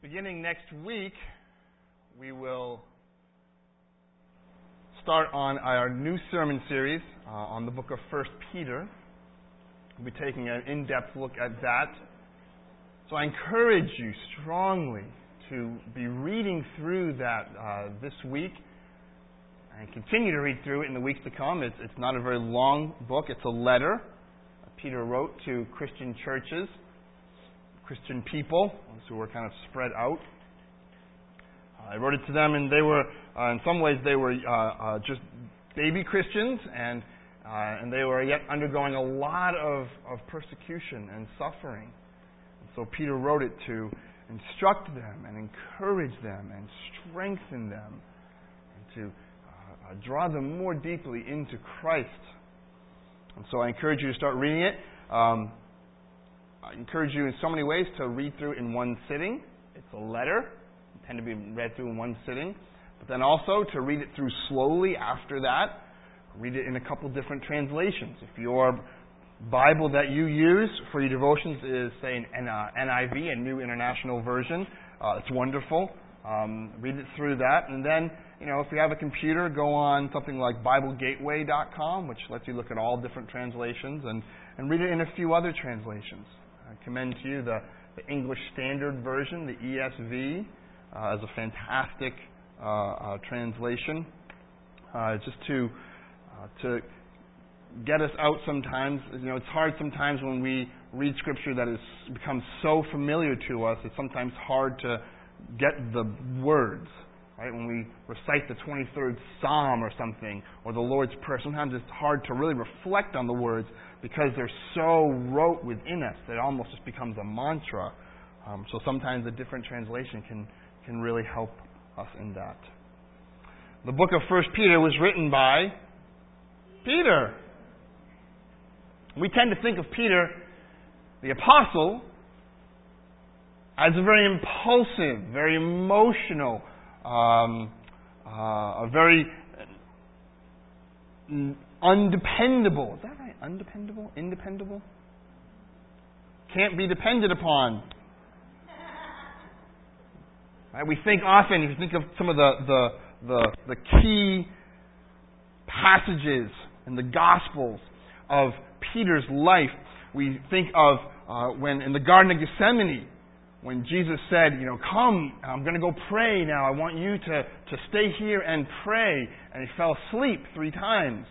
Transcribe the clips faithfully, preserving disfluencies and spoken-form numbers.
Beginning next week, we will start on our new sermon series uh, on the book of First Peter. We'll be taking an in-depth look at that. So I encourage you strongly to be reading through that uh, this week and continue to read through it in the weeks to come. It's, it's not a very long book. It's a letter Peter wrote to Christian churches, Christian people, who were kind of spread out. Uh, I wrote it to them, and they were, uh, in some ways, they were uh, uh, just baby Christians, and uh, and they were yet undergoing a lot of, of persecution and suffering. And so Peter wrote it to instruct them and encourage them and strengthen them and to uh, uh, draw them more deeply into Christ. And so I encourage you to start reading it. Um, I encourage you in so many ways to read through in one sitting. It's a letter. It tend to be read through in one sitting. But then also to read it through slowly after that. Read it in a couple different translations. If your Bible that you use for your devotions is, say, an N I V, a New International Version, uh, it's wonderful. Um, read it through that. And then, you know, if you have a computer, go on something like Bible Gateway dot com, which lets you look at all different translations, and, and read it in a few other translations. I commend to you the, the English Standard Version, the E S V, uh, as a fantastic uh, uh, translation. Uh, just to uh, to get us out sometimes. You know, it's hard sometimes when we read Scripture that has become so familiar to us. It's sometimes hard to get the words. Right? When we recite the twenty-third Psalm or something, or the Lord's Prayer, sometimes it's hard to really reflect on the words because they're so rote within us that it almost just becomes a mantra. Um, so sometimes a different translation can, can really help us in that. The book of First Peter was written by Peter. We tend to think of Peter, the apostle, as a very impulsive, very emotional, um, uh, a very undependable. Is that right? Undependable? Independable? Can't be depended upon. Right? We think often, if you think of some of the, the, the, the key passages in the Gospels of Peter's life, we think of uh, when in the Garden of Gethsemane, when Jesus said, you know, come, I'm going to go pray now. I want you to, to stay here and pray. And he fell asleep three times.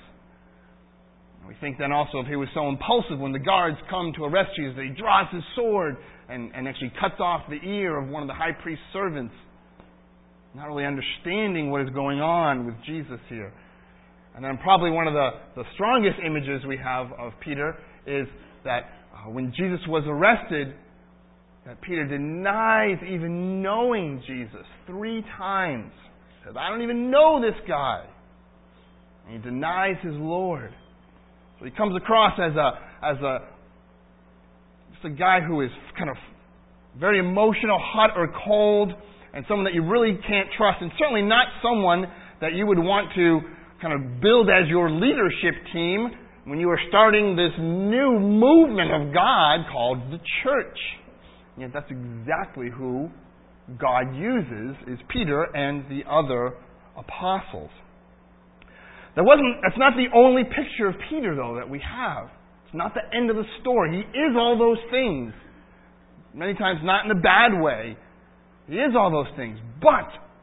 We think then also if he was so impulsive when the guards come to arrest Jesus that he draws his sword and, and actually cuts off the ear of one of the high priest's servants. Not really understanding what is going on with Jesus here. And then probably one of the, the strongest images we have of Peter is that uh, when Jesus was arrested, that Peter denies even knowing Jesus three times. He says, I don't even know this guy. And he denies his Lord. So he comes across as a as a just a guy who is kind of very emotional, hot or cold, and someone that you really can't trust, and certainly not someone that you would want to kind of build as your leadership team when you are starting this new movement of God called the church. And yet that's exactly who God uses, is Peter and the other apostles. That wasn't, that's not the only picture of Peter, though, that we have. It's not the end of the story. He is all those things. Many times not in a bad way. He is all those things. But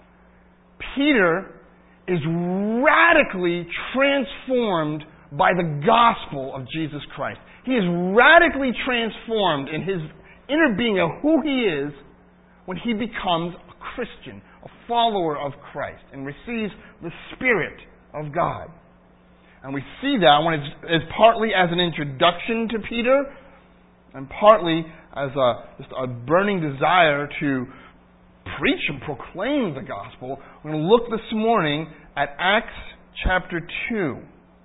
Peter is radically transformed by the gospel of Jesus Christ. He is radically transformed in his inner being of who he is when he becomes a Christian, a follower of Christ, and receives the Spirit of God. And we see that when it's, it's partly as an introduction to Peter, and partly as a, just a burning desire to preach and proclaim the gospel. We're going to look this morning at Acts chapter two.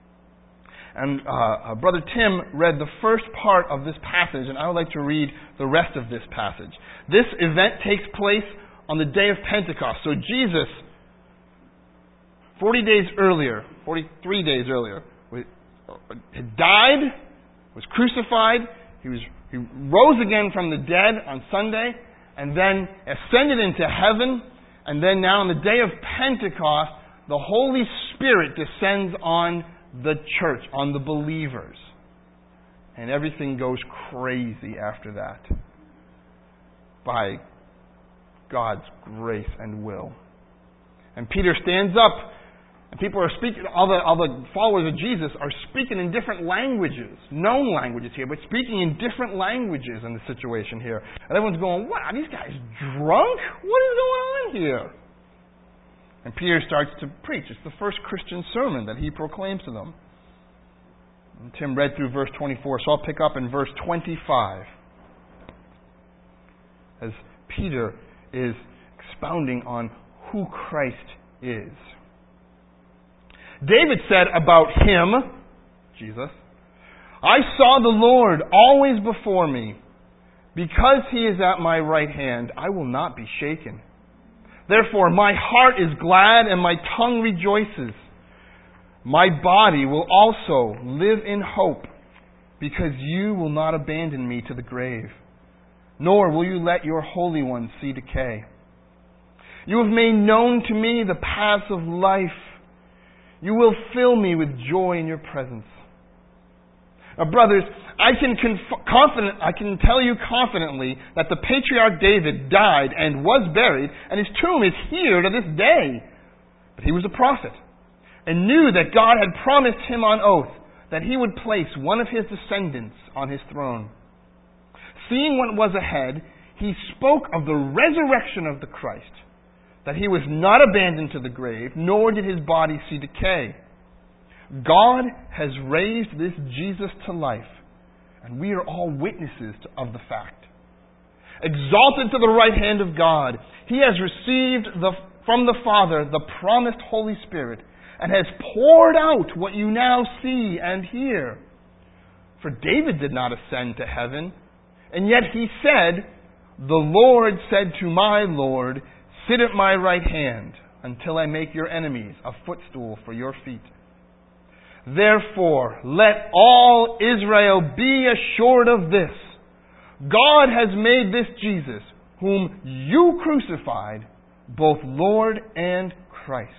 And uh, Brother Tim read the first part of this passage, and I would like to read the rest of this passage. This event takes place on the day of Pentecost. So Jesus, forty days earlier, forty-three days earlier, had died, was crucified, he was he rose again from the dead on Sunday, and then ascended into heaven, and then now on the day of Pentecost, the Holy Spirit descends on the church, on the believers. And everything goes crazy after that by God's grace and will. And Peter stands up, and people are speaking, all the, all the followers of Jesus are speaking in different languages, known languages here, but speaking in different languages in the situation here. And everyone's going, what? Are these guys drunk? What is going on here? And Peter starts to preach. It's the first Christian sermon that he proclaims to them. And Tim read through verse twenty-four, so I'll pick up in verse twenty-five. As Peter is expounding on who Christ is. David said about Him, Jesus, I saw the Lord always before me. Because He is at my right hand, I will not be shaken. Therefore, my heart is glad and my tongue rejoices. My body will also live in hope, because you will not abandon me to the grave, nor will you let your Holy One see decay. You have made known to me the paths of life. You will fill me with joy in your presence. Now, brothers, I can conf- confident, I can tell you confidently that the patriarch David died and was buried, and his tomb is here to this day. But he was a prophet, and knew that God had promised him on oath that He would place one of His descendants on His throne. Seeing what was ahead, he spoke of the resurrection of the Christ, that He was not abandoned to the grave, nor did His body see decay. God has raised this Jesus to life, and we are all witnesses of the fact. Exalted to the right hand of God, He has received the, from the Father the promised Holy Spirit, and has poured out what you now see and hear. For David did not ascend to heaven, and yet he said, the Lord said to my Lord, sit at my right hand until I make your enemies a footstool for your feet. Therefore, let all Israel be assured of this. God has made this Jesus, whom you crucified, both Lord and Christ.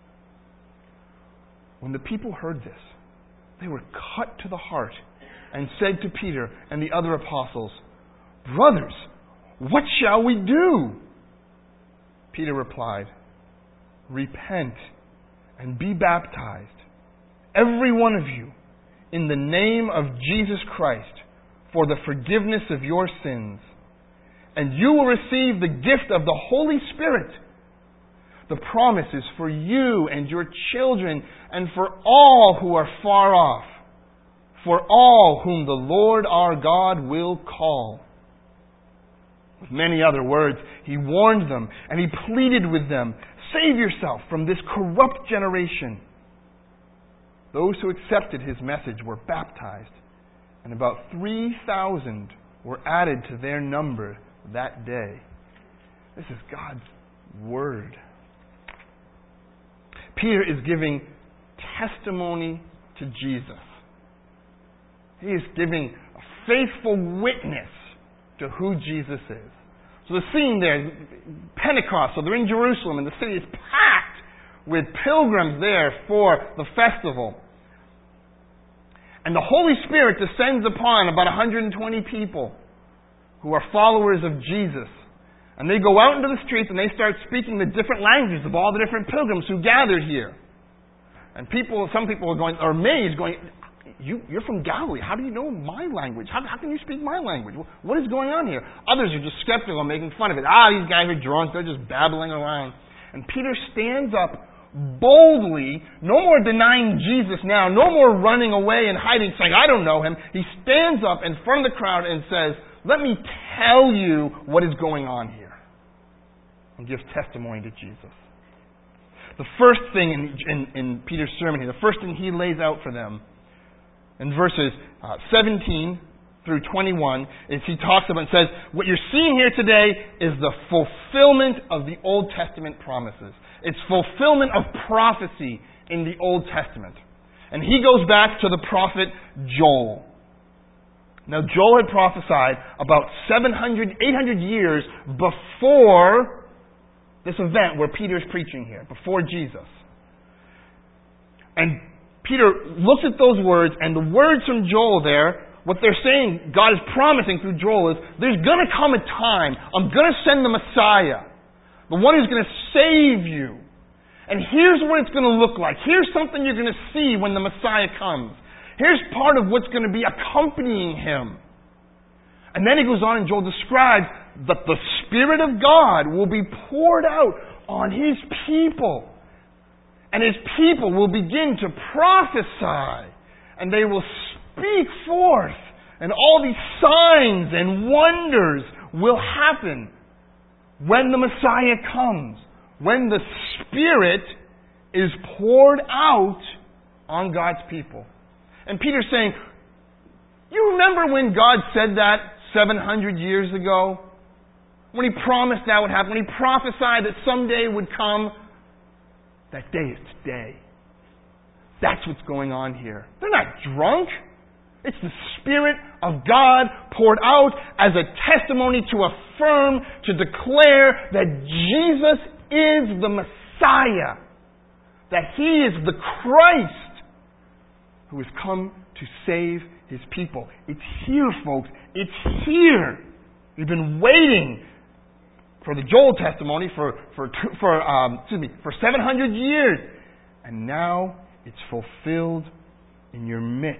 When the people heard this, they were cut to the heart and said to Peter and the other apostles, brothers, what shall we do? Peter replied, repent and be baptized, every one of you, in the name of Jesus Christ, for the forgiveness of your sins, and you will receive the gift of the Holy Spirit. The promise is for you and your children, and for all who are far off, for all whom the Lord our God will call. With many other words, He warned them, and He pleaded with them, save yourself from this corrupt generation. Those who accepted His message were baptized, and about three thousand were added to their number that day. This is God's Word. Peter is giving testimony to Jesus. He is giving a faithful witness to who Jesus is. So the scene there, Pentecost, so they're in Jerusalem, and the city is packed with pilgrims there for the festival. And the Holy Spirit descends upon about one hundred twenty people who are followers of Jesus. And they go out into the streets and they start speaking the different languages of all the different pilgrims who gathered here. And people, some people are going, are amazed, going, you, you're from Galilee. How do you know my language? How, how can you speak my language? What is going on here? Others are just skeptical, making fun of it. Ah, these guys are drunk. They're just babbling around. And Peter stands up boldly, no more denying Jesus now, no more running away and hiding, saying, I don't know Him. He stands up in front of the crowd and says, let me tell you what is going on here. And gives testimony to Jesus. The first thing in, in, in Peter's sermon here, the first thing he lays out for them in verses uh, seventeen through twenty-one is he talks about and says, what you're seeing here today is the fulfillment of the Old Testament promises. It's fulfillment of prophecy in the Old Testament. And he goes back to the prophet Joel. Now, Joel had prophesied about seven hundred, eight hundred years before this event where Peter's preaching here, before Jesus. And Peter looks at those words, and the words from Joel there, what they're saying, God is promising through Joel is, there's going to come a time, I'm going to send the Messiah, the one who's going to save you. And here's what it's going to look like. Here's something you're going to see when the Messiah comes. Here's part of what's going to be accompanying him. And then he goes on and Joel describes that the Spirit of God will be poured out on His people. And His people will begin to prophesy. And they will speak forth. And all these signs and wonders will happen when the Messiah comes. When the Spirit is poured out on God's people. And Peter's saying, you remember when God said that seven hundred years ago? When He promised that would happen, when He prophesied that someday would come, that day is today. That's what's going on here. They're not drunk. It's the Spirit of God poured out as a testimony to affirm, to declare that Jesus is the Messiah. That He is the Christ who has come to save His people. It's here, folks. It's here. We've been waiting for the Joel testimony for for for um, excuse me for seven hundred years, and now it's fulfilled in your midst.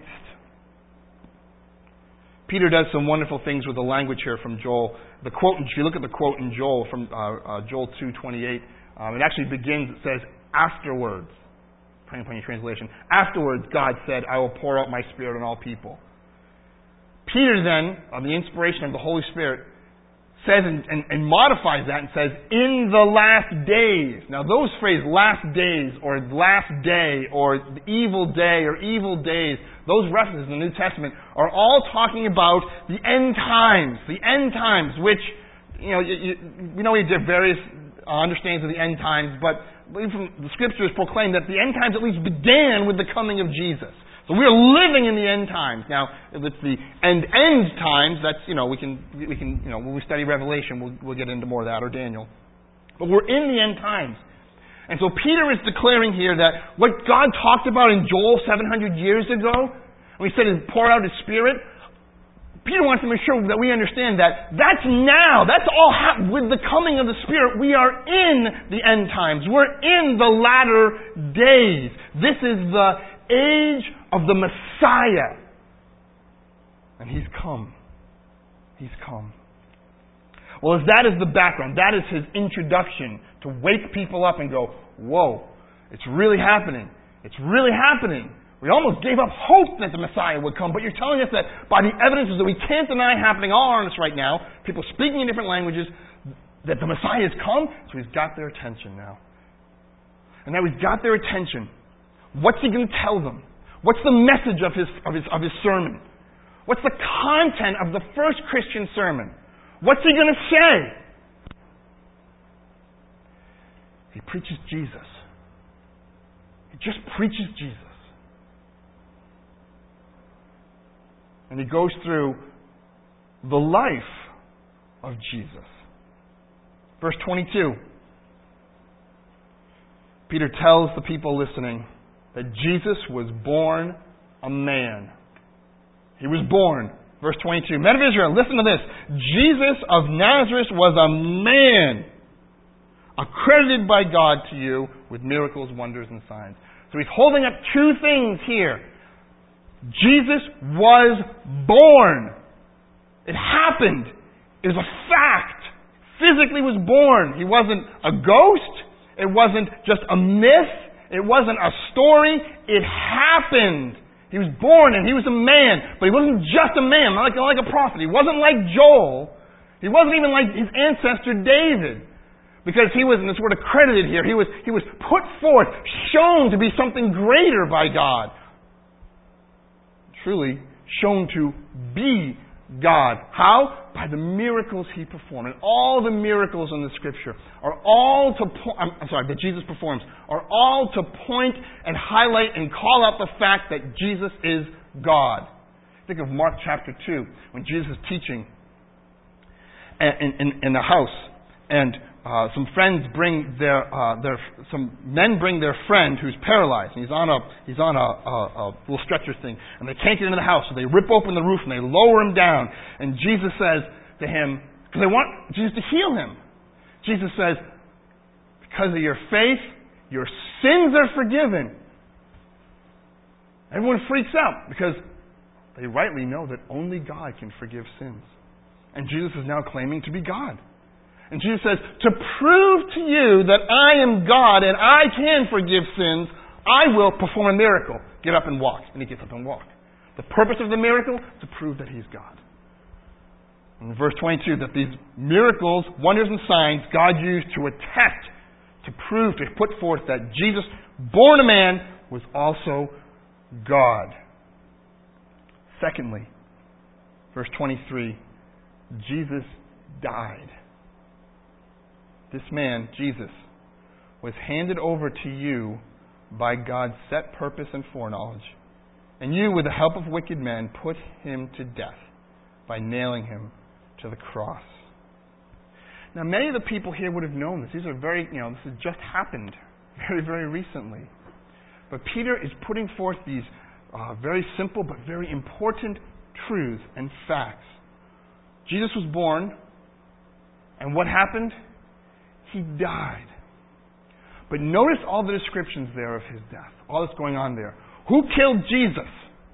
Peter does some wonderful things with the language here from Joel. The quote, if you look at the quote in Joel from uh, uh, Joel two twenty-eight, um, it actually begins. It says, "Afterwards." Praying upon your translation. Afterwards, God said, I will pour out my Spirit on all people. Peter then, on the inspiration of the Holy Spirit, says and, and, and modifies that and says, in the last days. Now those phrases, last days, or last day, or the evil day, or evil days, those references in the New Testament are all talking about the end times. The end times, which, you know, you, you, we know we have various understandings of the end times, but from the Scriptures proclaim that the end times at least began with the coming of Jesus. So we're living in the end times. Now, if it's the end end times, that's, you know, we can, we can, you know, when we study Revelation, we'll, we'll get into more of that, or Daniel. But we're in the end times. And so Peter is declaring here that what God talked about in Joel seven hundred years ago, when He said He'd pour out His Spirit, Peter wants to make sure that we understand that that's now. That's all happened. With the coming of the Spirit, we are in the end times. We're in the latter days. This is the age of the Messiah. And He's come. He's come. Well, as that is the background, that is His introduction to wake people up and go, whoa, it's really happening. It's really happening. We almost gave up hope that the Messiah would come, but you're telling us that by the evidences that we can't deny happening all around us right now, people speaking in different languages, that the Messiah has come, so He's got their attention now. And now He's got their attention. What's He going to tell them? What's the message of His, of His, of his sermon? What's the content of the first Christian sermon? What's He going to say? He preaches Jesus. He just preaches Jesus. And He goes through the life of Jesus. Verse twenty-two. Peter tells the people listening that Jesus was born a man. He was born. Verse twenty-two. Men of Israel, listen to this. Jesus of Nazareth was a man, accredited by God to you with miracles, wonders, and signs. So He's holding up two things here. Jesus was born. It happened. It was a fact. Physically was born. He wasn't a ghost. It wasn't just a myth. It wasn't a story. It happened. He was born and He was a man. But He wasn't just a man, not like, not like a prophet. He wasn't like Joel. He wasn't even like his ancestor David. Because he was, and this word accredited here, he was, he was put forth, shown to be something greater by God. Truly shown to be God. How? By the miracles He performed. And all the miracles in the Scripture are all to point, I'm sorry, that Jesus performs, are all to point and highlight and call out the fact that Jesus is God. Think of Mark chapter two, when Jesus is teaching in, in, in the house, and uh, some friends bring their, uh, their, some men bring their friend who's paralyzed, and he's on a, he's on a, a, a little stretcher thing, and they can't get into the house, so they rip open the roof and they lower him down, and Jesus says to him, because they want Jesus to heal him, Jesus says, because of your faith, your sins are forgiven. Everyone freaks out because they rightly know that only God can forgive sins. And Jesus is now claiming to be God. And Jesus says, to prove to you that I am God and I can forgive sins, I will perform a miracle. Get up and walk. And he gets up and walks. The purpose of the miracle? To prove that he's God. In verse twenty-two, that these miracles, wonders, and signs God used to attest, to prove, to put forth that Jesus, born a man, was also God. Secondly, verse twenty-three, Jesus died. This man, Jesus, was handed over to you by God's set purpose and foreknowledge. And you, with the help of wicked men, put him to death by nailing him to the cross. Now, many of the people here would have known this. These are very, you know, this has just happened very, very recently. But Peter is putting forth these uh, very simple but very important truths and facts. Jesus was born, and what happened? He died. But notice all the descriptions there of his death, all that's going on there. Who killed Jesus?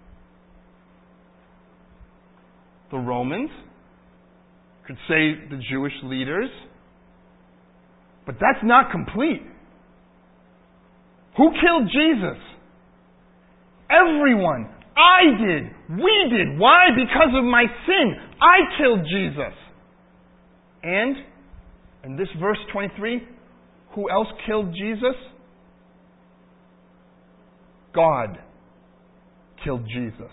The Romans. Could say the Jewish leaders. But that's not complete. Who killed Jesus? Everyone. I did. We did. Why? Because of my sin. I killed Jesus. And, in this verse twenty-three, who else killed Jesus? God killed Jesus.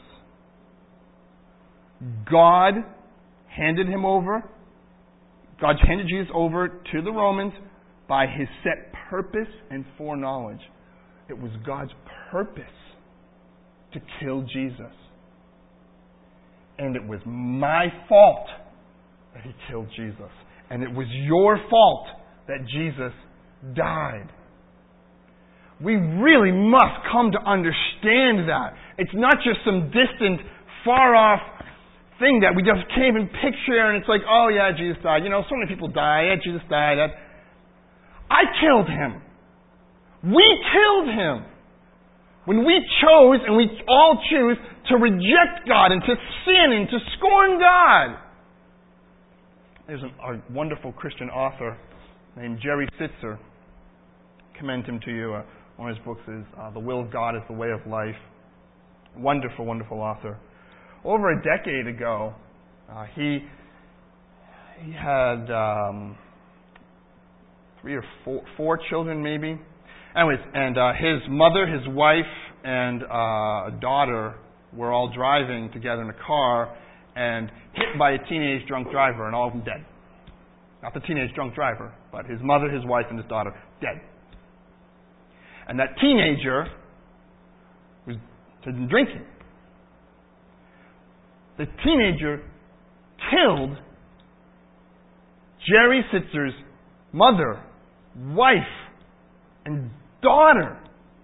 God handed him over. God handed Jesus over to the Romans by his set purpose and foreknowledge. It was God's purpose to kill Jesus. And it was my fault that he killed Jesus. And it was your fault that Jesus died. We really must come to understand that. It's not just some distant, far off thing that we just can't even picture, and it's like, oh yeah, Jesus died. You know, so many people die. Yeah, Jesus died. I killed him. We killed him. When we chose, and we all choose, to reject God and to sin and to scorn God. There's an, a wonderful Christian author named Jerry Sitzer. Commend him to you. Uh, one of his books is uh, The Will of God is the Way of Life. Wonderful, wonderful author. Over a decade ago, uh, he he had um, three or four, four children, maybe. Anyways, and uh, his mother, his wife, and uh, a daughter were all driving together in a car and hit by a teenage drunk driver, and all of them dead. Not the teenage drunk driver, but his mother, his wife, and his daughter dead. And that teenager was drinking. The teenager killed Jerry Sitzer's mother, wife, and daughter.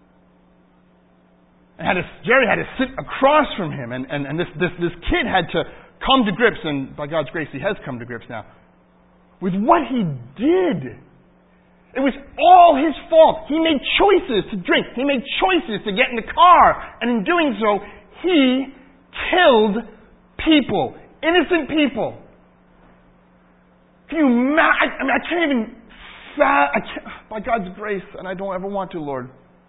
And had to, Jerry had to sit across from him, and, and, and this, this, this kid had to come to grips, and by God's grace he has come to grips now, with what he did. It was all his fault. He made choices to drink. He made choices to get in the car. And in doing so, he killed people. Innocent people. Can you imagine? I mean, I can't even... I can't, by God's grace, and I don't ever want to, Lord.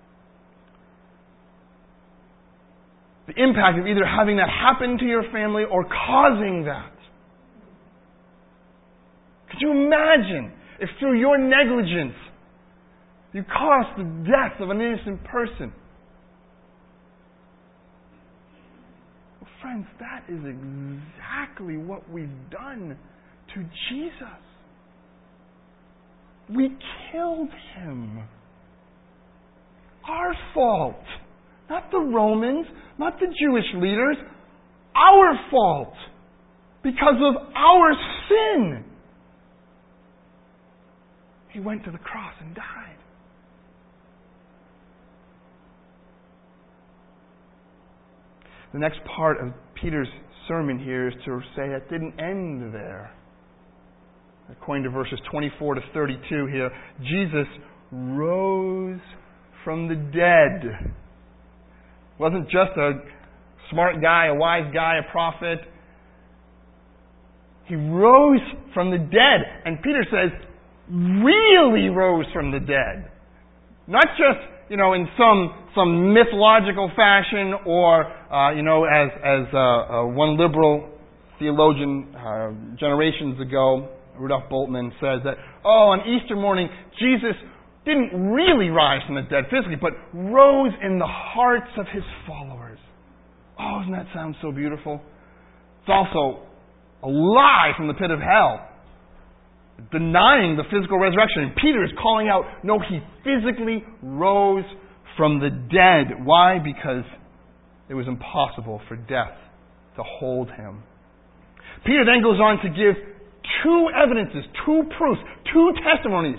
The impact of either having that happen to your family or causing that. Could you imagine if through your negligence you caused the death of an innocent person? Well, friends, that is exactly what we've done to Jesus. We killed him. Our fault. Not the Romans, not the Jewish leaders. our fault, because of our sin. He went to the cross and died. The next part of Peter's sermon here is to say it didn't end there. According to verses twenty-four to thirty-two here, Jesus rose from the dead. Wasn't just a smart guy, a wise guy, a prophet. He rose from the dead. And Peter says, really rose from the dead. Not just, you know, in some some mythological fashion or, uh, you know, as, as uh, uh, one liberal theologian uh, generations ago, Rudolf Bultmann, says that, oh, on Easter morning, Jesus didn't really rise from the dead physically, but rose in the hearts of his followers. Oh, doesn't that sound so beautiful? It's also a lie from the pit of hell, denying the physical resurrection. And Peter is calling out, no, he physically rose from the dead. Why? Because it was impossible for death to hold him. Peter then goes on to give two evidences, two proofs, two testimonies.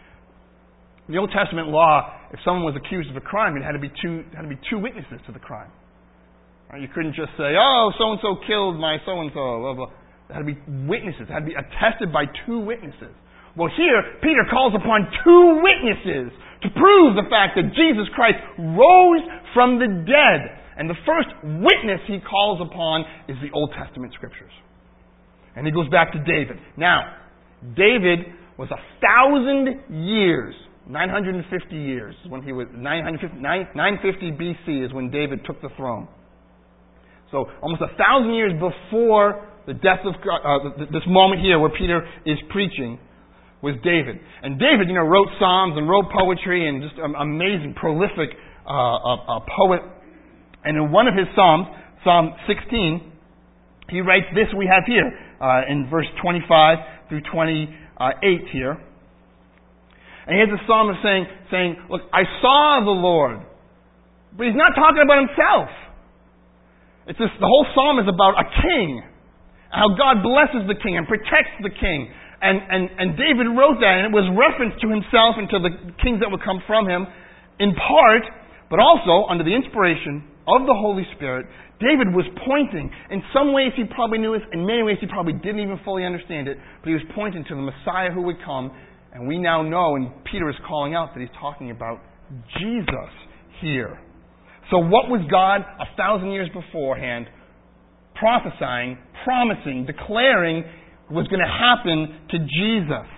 In the Old Testament law, if someone was accused of a crime, it had to be two, had to be two witnesses to the crime. Right? You couldn't just say, oh, so-and-so killed my so-and-so, blah, blah. There had to be witnesses. It had to be attested by two witnesses. Well, here, Peter calls upon two witnesses to prove the fact that Jesus Christ rose from the dead. And the first witness he calls upon is the Old Testament Scriptures. And he goes back to David. Now, David was a thousand years, nine hundred fifty years, when he was nine fifty B C is when David took the throne. So almost a thousand years before the death of God, uh, this moment here where Peter is preaching, was David. And David, you know, wrote psalms and wrote poetry and just an amazing, prolific uh, uh, uh, poet. And in one of his psalms, Psalm sixteen, he writes this we have here uh, in verse twenty-five through twenty-eight here. And he has a psalm of saying, saying, look, I saw the Lord. But he's not talking about himself. It's this, the whole psalm is about a king. How God blesses the king and protects the king. And, and, and David wrote that, and it was reference to himself and to the kings that would come from him, in part, but also under the inspiration of the Holy Spirit. David was pointing. In some ways he probably knew it. In many ways he probably didn't even fully understand it. But he was pointing to the Messiah who would come. And we now know, and Peter is calling out, that he's talking about Jesus here. So what was God a thousand years beforehand prophesying, promising, declaring was going to happen to Jesus?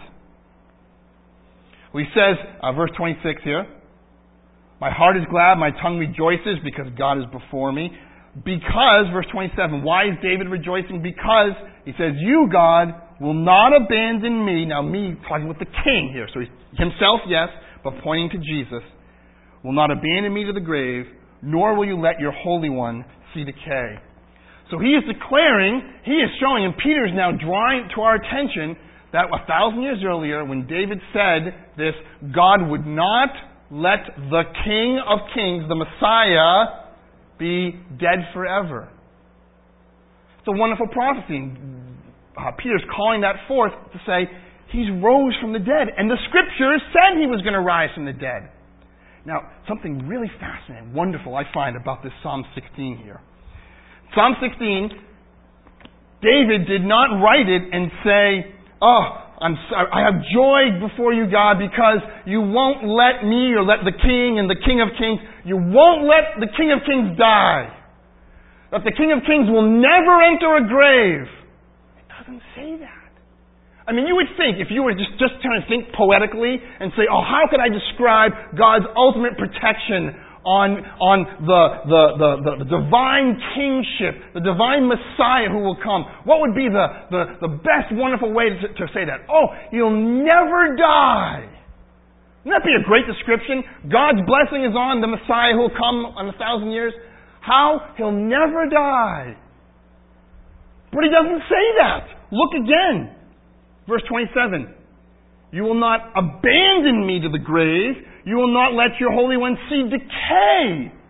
Well, he says, uh, verse twenty-six here, my heart is glad, my tongue rejoices because God is before me. Because, verse twenty-seven, why is David rejoicing? Because, he says, you, God, will not abandon me. Now, me, talking with the king here. So, he's, himself, yes, but pointing to Jesus. Will not abandon me to the grave, nor will you let your Holy One see decay. So, he is declaring, he is showing, and Peter is now drawing to our attention that a thousand years earlier, when David said this, God would not let the King of Kings, the Messiah, be dead forever. It's a wonderful prophecy. Uh, Peter's calling that forth to say, he's rose from the dead. And the Scriptures said he was going to rise from the dead. Now, something really fascinating, wonderful I find about this Psalm sixteen here. Psalm sixteen, David did not write it and say, oh, I'm sorry, I have joy before you, God, because you won't let me or let the King and the King of Kings, you won't let the King of Kings die. That the King of Kings will never enter a grave. It doesn't say that. I mean, you would think, if you were just, just trying to think poetically and say, oh, how could I describe God's ultimate protection on, on the, the, the, the, the divine kingship, the divine Messiah who will come? What would be the, the, the best wonderful way to, to say that? Oh, you'll never die. Wouldn't that be a great description? God's blessing is on the Messiah who will come in a thousand years. How? He'll never die. But he doesn't say that. Look again. Verse twenty-seven. You will not abandon me to the grave. You will not let your Holy One see decay.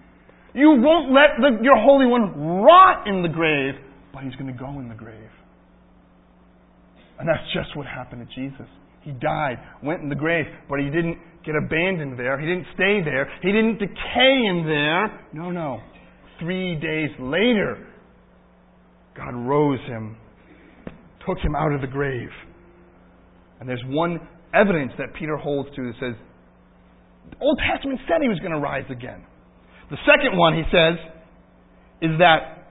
You won't let the, your Holy One rot in the grave, but He's going to go in the grave. And that's just what happened to Jesus. He died, went in the grave, but He didn't get abandoned there. He didn't stay there. He didn't decay in there. No, no. Three days later, God rose Him, took Him out of the grave. And there's one evidence that Peter holds to that says, the Old Testament said He was going to rise again. The second one, he says, is that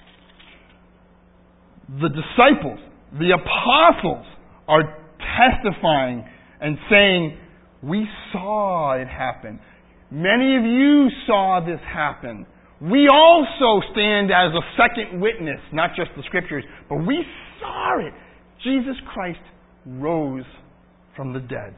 the disciples, the apostles, are testifying and saying, we saw it happen. Many of you saw this happen. We also stand as a second witness, not just the Scriptures, but we saw it. Jesus Christ rose from the dead.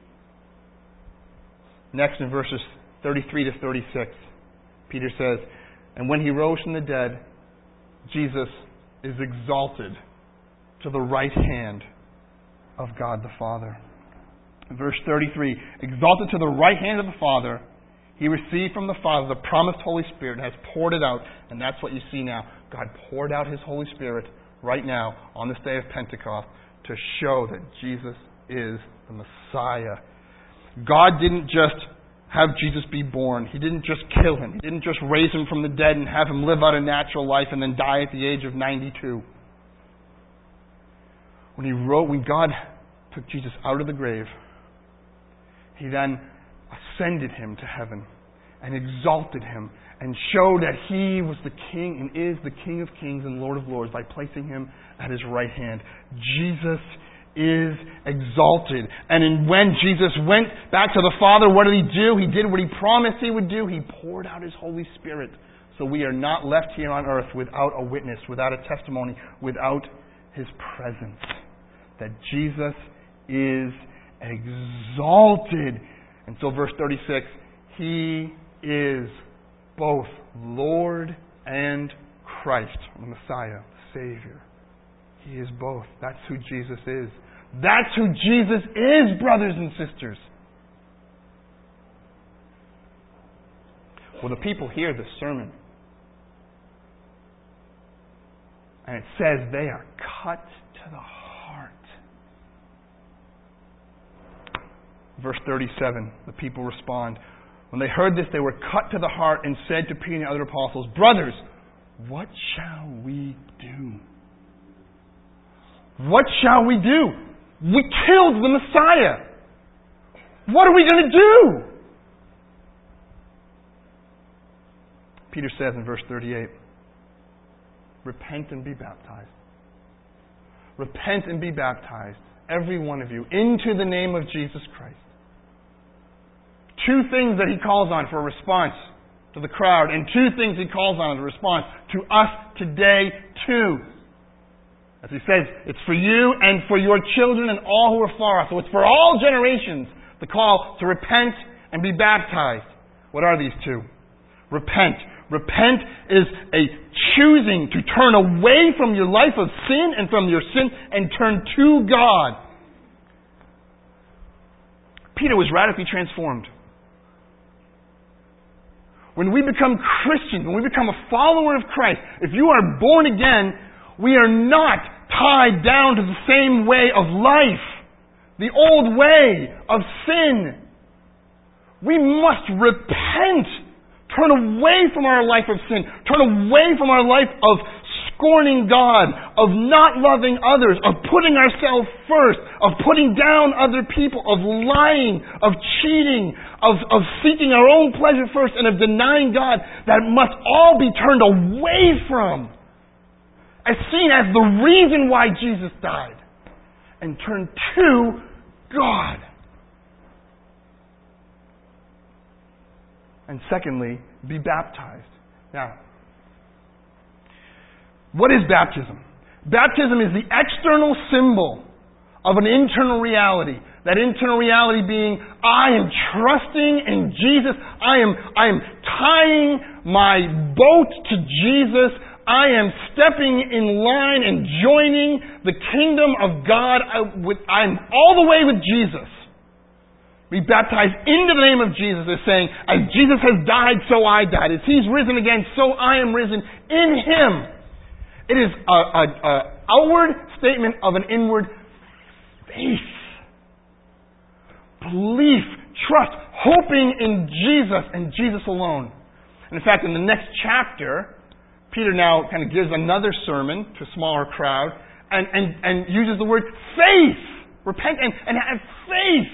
Next, in verses thirty-three to thirty-six, Peter says, and when He rose from the dead, Jesus is exalted to the right hand of God the Father. Verse thirty-three, exalted to the right hand of the Father, He received from the Father the promised Holy Spirit and has poured it out. And that's what you see now. God poured out His Holy Spirit right now on this day of Pentecost to show that Jesus is the Messiah. God didn't just have Jesus be born. He didn't just kill Him. He didn't just raise Him from the dead and have Him live out a natural life and then die at the age of ninety-two. When He wrote, when God took Jesus out of the grave, He then ascended Him to heaven and exalted Him and showed that He was the King and is the King of kings and Lord of lords by placing Him at His right hand. Jesus is exalted. And in, when Jesus went back to the Father, what did He do? He did what He promised He would do. He poured out His Holy Spirit. So we are not left here on earth without a witness, without a testimony, without His presence. That Jesus is exalted. And so verse thirty-six, He is both Lord and Christ, the Messiah, Savior. He is both. That's who Jesus is. That's who Jesus is, brothers and sisters. Well, the people hear this sermon, and it says they are cut to the heart. Verse thirty-seven, the people respond. When they heard this, they were cut to the heart and said to Peter and the other apostles, brothers, what shall we do? What shall we do? We killed the Messiah. What are we going to do? Peter says in verse thirty-eight, repent and be baptized. Repent and be baptized, every one of you, into the name of Jesus Christ. Two things that He calls on for a response to the crowd, and two things He calls on as a response to us today too. As He says, it's for you and for your children and all who are far off. So it's for all generations, the call to repent and be baptized. What are these two? Repent. Repent is a choosing to turn away from your life of sin and from your sin and turn to God. Peter was radically transformed. When we become Christians, when we become a follower of Christ, if you are born again, we are not tied down to the same way of life, the old way of sin. We must repent, turn away from our life of sin, turn away from our life of scorning God, of not loving others, of putting ourselves first, of putting down other people, of lying, of cheating, of, of seeking our own pleasure first, and of denying God. That must all be turned away from, as seen as the reason why Jesus died, and turn to God. And secondly, be baptized. Now, what is baptism? Baptism is the external symbol of an internal reality. That internal reality being, I am trusting in Jesus. I am, I am tying my boat to Jesus. I am stepping in line and joining the kingdom of God. I, with, I'm all the way with Jesus. Be baptized into the name of Jesus is saying, as Jesus has died, so I died. As He's risen again, so I am risen in Him. It is an outward statement of an inward faith. Belief, trust, hoping in Jesus and Jesus alone. And in fact, in the next chapter, Peter now kind of gives another sermon to a smaller crowd and, and, and uses the word faith. Repent and, and have faith.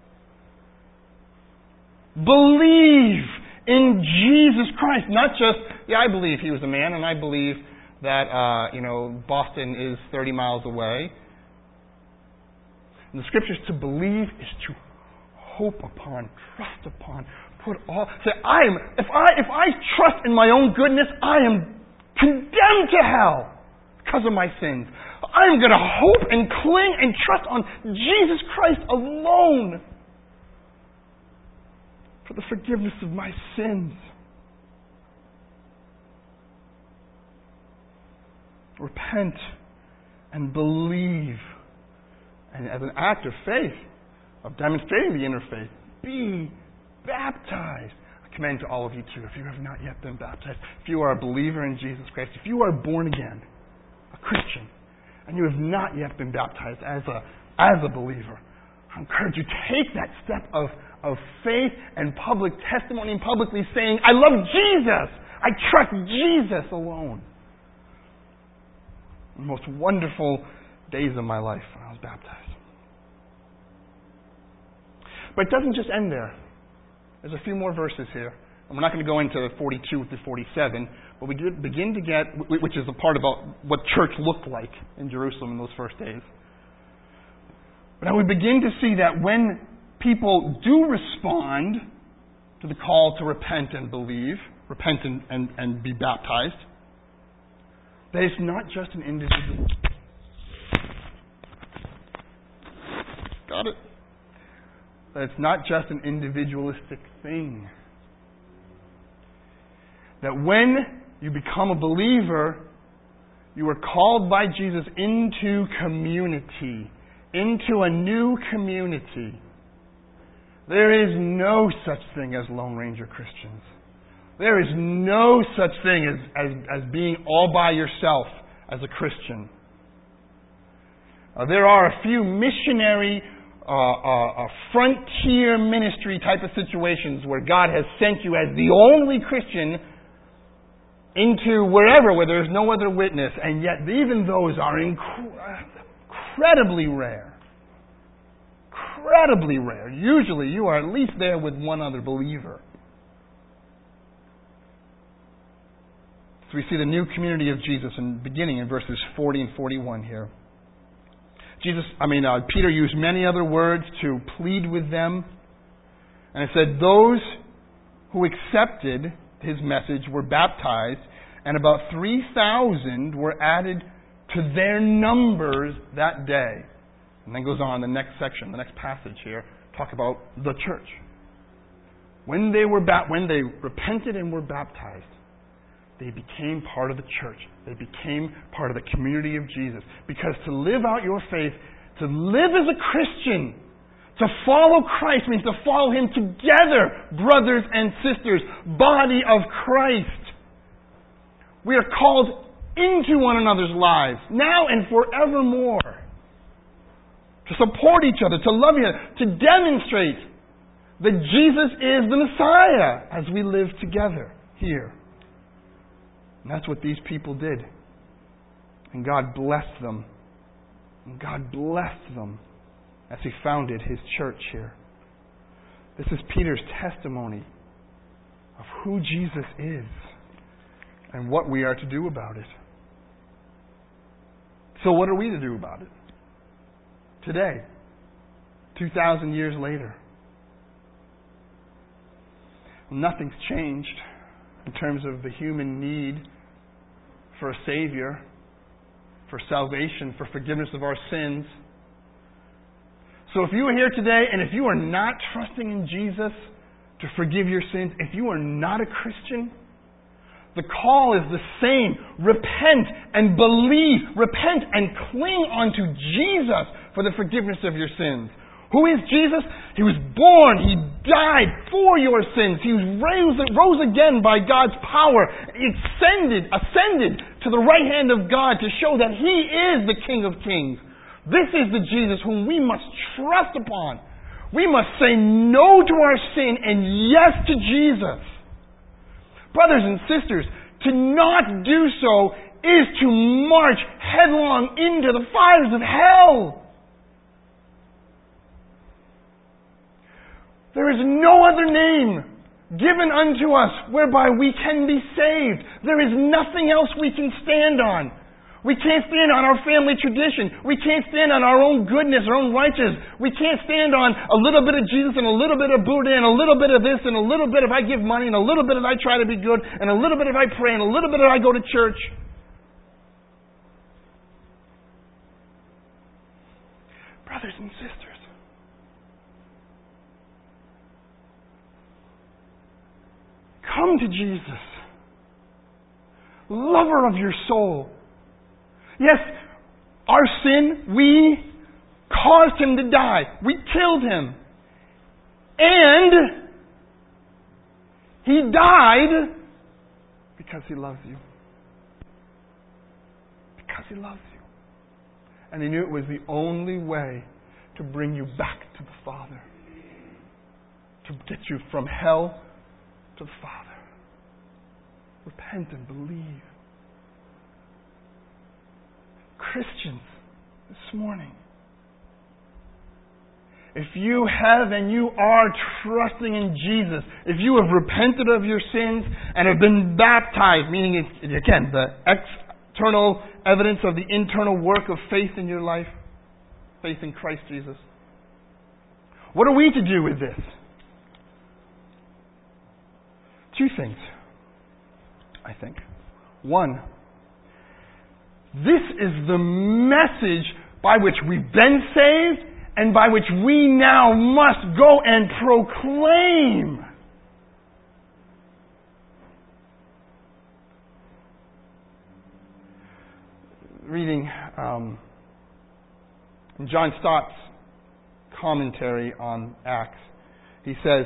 Believe in Jesus Christ. Not just, yeah, I believe He was a man, and I believe that, uh, you know, Boston is thirty miles away. And the Scriptures, to believe is to hope upon, trust upon, put all. Say, I am. If I if I trust in my own goodness, I am condemned to hell because of my sins. I am going to hope and cling and trust on Jesus Christ alone for the forgiveness of my sins. Repent and believe. And as an act of faith, of demonstrating the inner faith, be baptized. I commend to all of you too, if you have not yet been baptized, if you are a believer in Jesus Christ, if you are born again, a Christian, and you have not yet been baptized as a as a believer, I encourage you, take that step of, of faith and public testimony and publicly saying, I love Jesus. I trust Jesus alone. The most wonderful days of my life when I was baptized. But it doesn't just end there. There's a few more verses here. And we're not going to go into forty-two to forty-seven, but we begin to get, which is a part about what church looked like in Jerusalem in those first days. But now we begin to see that when people do respond to the call to repent and believe, repent and, and, and be baptized, that it's not just an individual. Got it? That it's not just an individualistic thing. That when you become a believer, you are called by Jesus into community, into a new community. There is no such thing as Lone Ranger Christians. There is no such thing as, as, as being all by yourself as a Christian. Uh, there are a few missionary, uh, uh, uh, frontier ministry type of situations where God has sent you as the only Christian into wherever where there's no other witness, and yet even those are incre- incredibly rare. Incredibly rare. Usually you are at least there with one other believer. So we see the new community of Jesus in beginning in verses forty and forty-one here. Jesus, I mean, uh, Peter used many other words to plead with them. And it said, those who accepted his message were baptized, and about three thousand were added to their numbers that day. And then goes on the next section, the next passage here, talk about the church. When they were ba- when they repented and were baptized, they became part of the church. They became part of the community of Jesus. Because to live out your faith, to live as a Christian, to follow Christ means to follow Him together, brothers and sisters, body of Christ. We are called into one another's lives, now and forevermore. To support each other, to love each other, to demonstrate that Jesus is the Messiah as we live together here. And that's what these people did. And God blessed them. And God blessed them as He founded His church here. This is Peter's testimony of who Jesus is and what we are to do about it. So what are we to do about it? Today, two thousand years later. Nothing's changed in terms of the human need for a Savior, for salvation, for forgiveness of our sins. So if you are here today and if you are not trusting in Jesus to forgive your sins, if you are not a Christian, the call is the same. Repent and believe. Repent and cling unto Jesus for the forgiveness of your sins. Who is Jesus? He was born. He died for your sins. He was raised, rose again by God's power. He ascended, ascended to the right hand of God to show that He is the King of Kings. This is the Jesus whom we must trust upon. We must say no to our sin and yes to Jesus. Brothers and sisters, to not do so is to march headlong into the fires of hell. There is no other name given unto us whereby we can be saved. There is nothing else we can stand on. We can't stand on our family tradition. We can't stand on our own goodness, our own righteousness. We can't stand on a little bit of Jesus and a little bit of Buddha and a little bit of this and a little bit if I give money and a little bit if I try to be good and a little bit if I pray and a little bit if I go to church. Brothers and sisters, come to Jesus, lover of your soul. Yes, our sin, we caused Him to die. We killed Him. And He died because He loves you. Because He loves you. And He knew it was the only way to bring you back to the Father. To get you from hell to the Father. Repent and believe. Christians, this morning, if you have and you are trusting in Jesus, if you have repented of your sins and have been baptized, meaning, it's, again, the external evidence of the internal work of faith in your life, faith in Christ Jesus, what are we to do with this? Two things, I think. One, this is the message by which we've been saved and by which we now must go and proclaim. Reading um, John Stott's commentary on Acts, he says,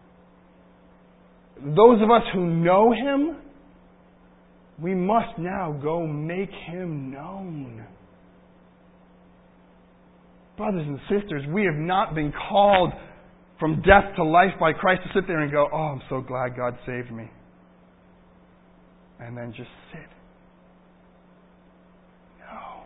those of us who know Him, we must now go make Him known. Brothers and sisters, we have not been called from death to life by Christ to sit there and go, oh, I'm so glad God saved me. And then just sit. No.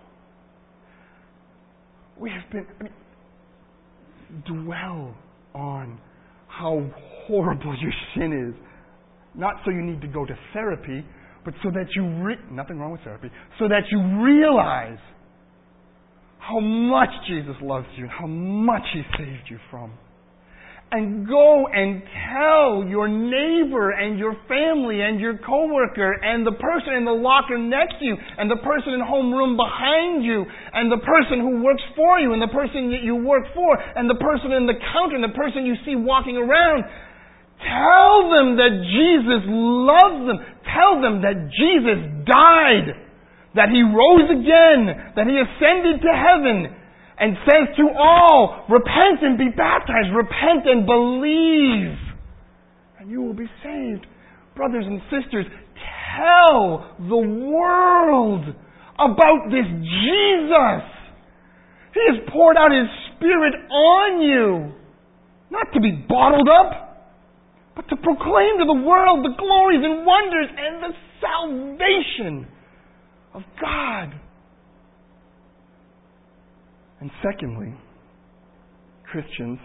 We have been... I mean, dwell on how horrible your sin is. Not so you need to go to therapy, but so that you... Re- nothing wrong with therapy. So that you realize how much Jesus loves you and how much He saved you from. And go and tell your neighbor and your family and your coworker and the person in the locker next to you and the person in homeroom behind you and the person who works for you and the person that you work for and the person in the counter and the person you see walking around. Tell them that Jesus loves them. Tell them that Jesus died, that He rose again, that He ascended to heaven, and says to all, repent and be baptized, repent and believe, and you will be saved. Brothers and sisters, tell the world about this Jesus. He has poured out His Spirit on you, not to be bottled up, but to proclaim to the world the glories and wonders and the salvation of God. And secondly, Christians,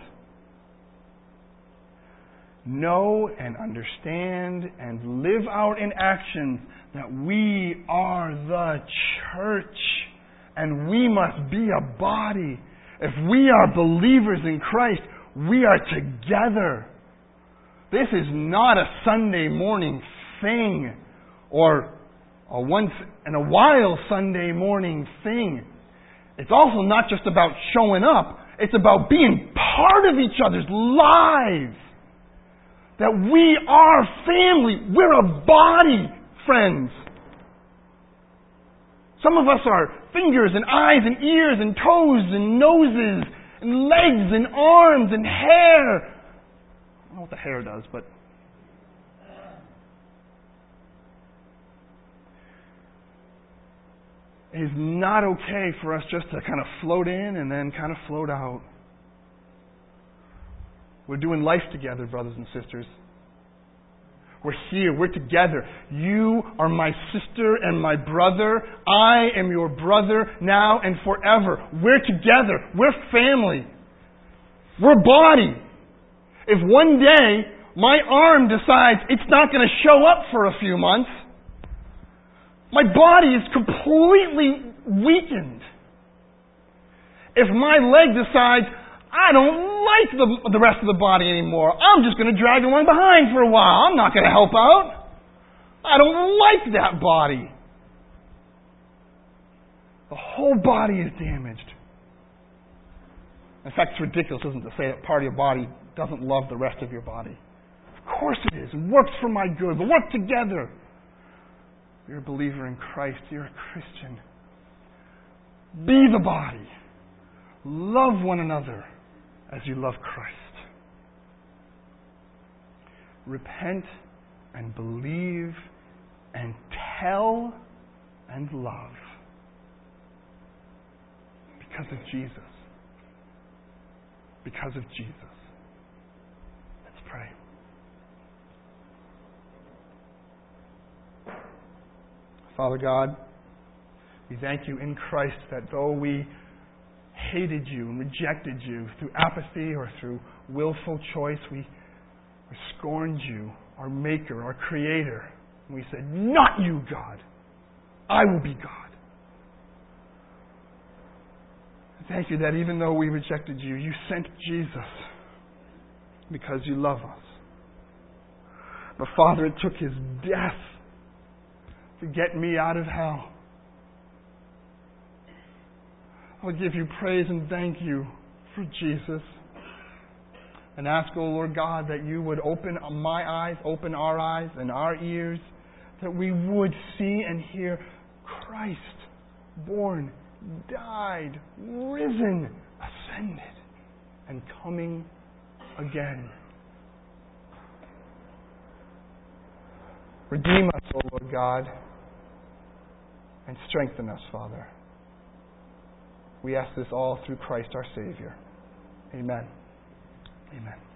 know and understand and live out in action that we are the church and we must be a body. If we are believers in Christ, we are together. This is not a Sunday morning thing or a once in a while Sunday morning thing. It's also not just about showing up. It's about being part of each other's lives. That we are family. We're a body, friends. Some of us are fingers and eyes and ears and toes and noses and legs and arms and hair. I don't know what the hair does, but it is not okay for us just to kind of float in and then kind of float out. We're doing life together, brothers and sisters. We're here. We're together. You are my sister and my brother. I am your brother now and forever. We're together. We're family. We're a body. If one day my arm decides it's not going to show up for a few months, my body is completely weakened. If my leg decides, I don't like the, the rest of the body anymore, I'm just going to drag the one behind for a while. I'm not going to help out. I don't like that body. The whole body is damaged. In fact, it's ridiculous, isn't it, to say that part of your body doesn't love the rest of your body. Of course it is. It works for my good. We'll work together. You're a believer in Christ. You're a Christian. Be the body. Love one another as you love Christ. Repent and believe and tell and love because of Jesus. Because of Jesus. Let's pray. Father God, we thank you in Christ that though we hated you and rejected you through apathy or through willful choice, we, we scorned you, our Maker, our Creator. And we said, not you, God. I will be God. Thank you that even though we rejected you, you sent Jesus because you love us. But Father, it took His death to get me out of hell. I would give you praise and thank you for Jesus. And ask, O Lord God, that you would open my eyes, open our eyes and our ears, that we would see and hear Christ born, died, risen, ascended, and coming again. Redeem us, O Lord God, and strengthen us, Father. We ask this all through Christ our Savior. Amen. Amen.